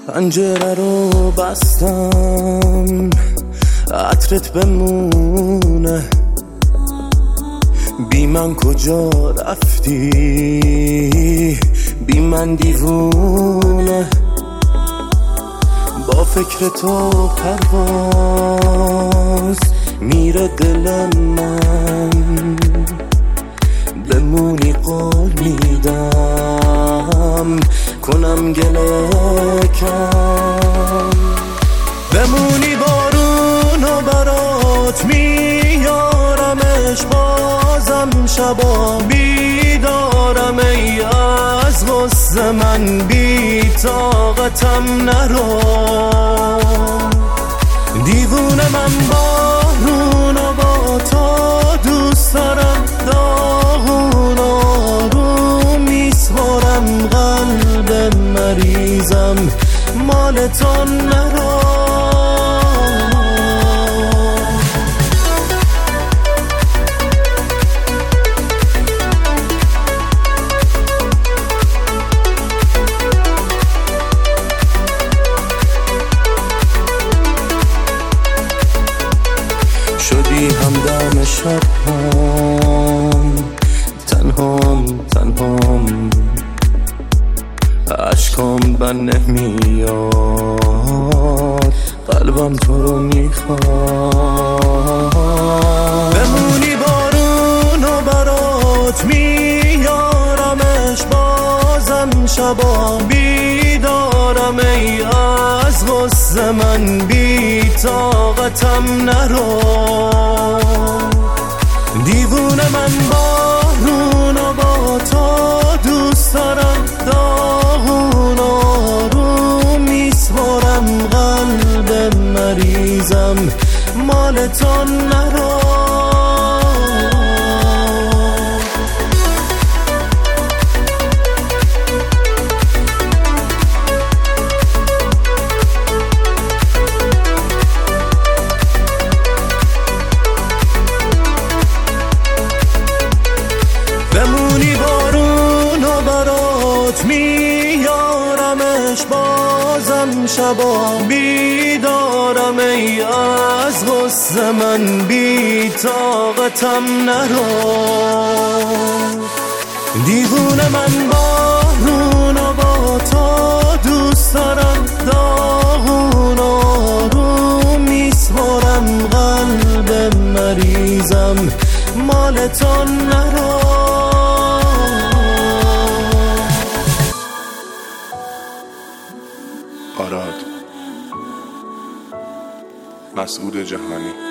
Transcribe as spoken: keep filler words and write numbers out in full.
پنجره رو بستم عطرت بمونه، بی من کجا رفتی، بی من دیوونه. با فکر تو پرواز میره دل من، بمونی قول میدم کنم گله کم. بمونی بارون و برات میارمش، بازم شبا بیدارم. ای از غصه من بی طاقتم نرو، دیوونه من بارون و با تو دوست دارم. داغون آروم میسپارم، قلب مریضم مال تو نرو. شدی همدم شبام، تنهام تنهام، عشقام بر نمیاد، قلبم تو رو میخواد. بمونی بارون و برات میارمش، بازم شبا بیدارم. ای از غصه من بی طاقتم نرو، دیوونه من بارون و با تو دوست دارم. داغون آروم میسپارم، قلب مریضم مال تو نرو. بمونی بارون و برات میارمش، بازم شبا بیدارم. ای از غصه من بی طاقتم نرو، دیوونه من بارون و با تو دوست دارم. داغون آروم میسپارم، قلب مریضم مال تو نرو. آراد مسعود جهانی.